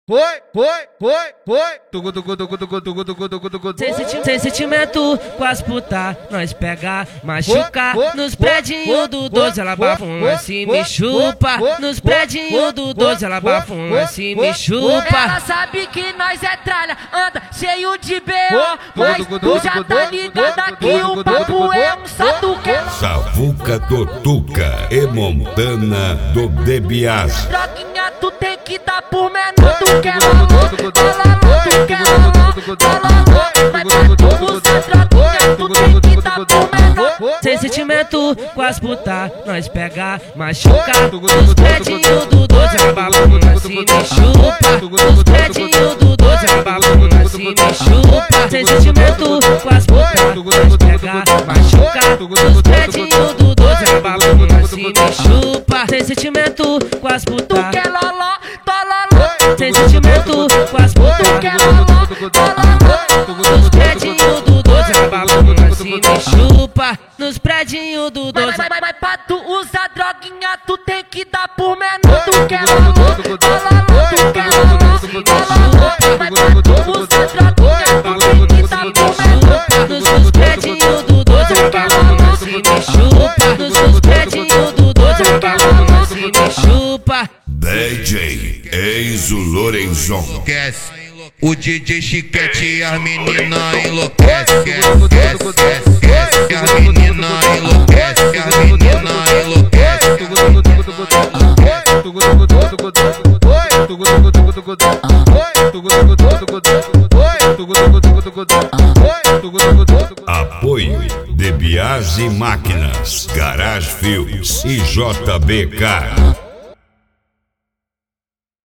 Sem sentimento com as puta, nós pega, machuca. Nos predinho do 12 ela bafuma, se me chupa. Nos predinho do 12 ela bafuma, se me chupa. Ela sabe que nós é tralha, anda cheio de B.O. Mas tu já tá ligada que o papo é um satuca. Savuca Totuca e Montana do Debiase. Droguinha, tu tem que dar por menor. Tu quer lalô, tu quer lalô, vai pra tu usar droguinha, tu tem que dar por menor. Sem sentimento com as puta, nós pega, machuca. Nos predinho do 12 ela bafuma, se me chupa. Nos predinho do 12 ela bafuma, se me chupa. Sem sentimento com as puta, nós pega, machuca. Nos predinho do 12 ela bafuma, se me chupa. Sem sentimento com as puta, tu quer lalô, lalô. sem sentimento com as puta, Tu quer lalô, lalô. nos predinho do 12 ela bafuma, se me chupa. Nos predinho do 12 Vai pra tu usar droguinha, tu tem que dar por menor. Tu quer lalô, tu quer lalô. Vai pra tu usar droguinha, tu tem que dar por menor. nos predinho do 12 ela bafuma, se me chupa. Nos predinho do 12 ela bafuma, se me chupa. DJ Enzo Lorenzon. Esquece. O DJ Chiquete e as meninas enlouquece. Esquece. As meninas enlouquece. As meninas enlouquece. Apoio Debiase Máquinas, Garage Fios e JBK.